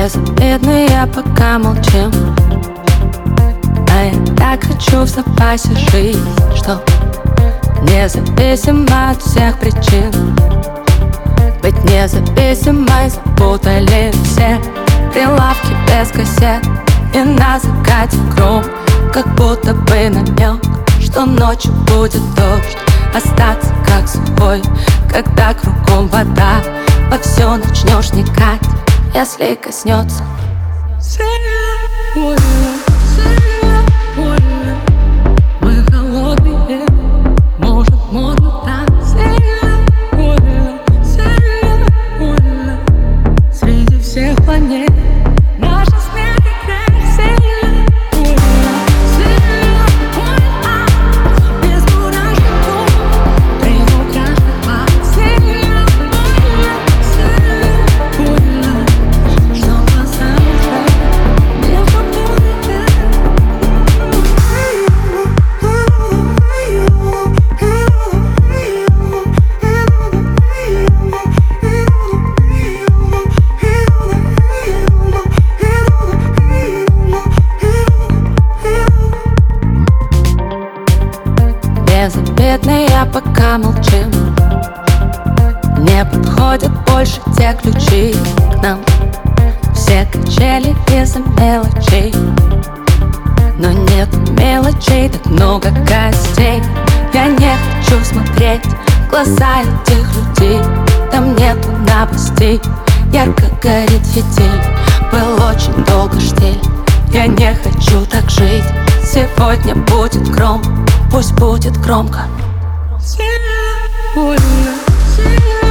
Безобидные пока молчим, а я так хочу в запасе жизнь, что независимо от всех причин быть независимой. Запутали все прилавки без кассет, и на закате гром, как будто бы намек, что ночью будет дождь. Остаться как сухой, когда кругом вода, во все начнешь вникать, если коснется. Мы холодные, может модно так. Среди всех планет наша смерть без мурашек приукрашенных вас. Что глаза уже не запомнят. Безобидные пока молчим, не подходят больше те ключи к нам. Все качели из-за мелочей, но нет мелочей, так много костей. Я не хочу смотреть в глаза этих людей, там нету новостей. Ярко горит фитиль, был очень долго штиль. Я не хочу так жить, сегодня будет гром, пусть будет громко. Сегодня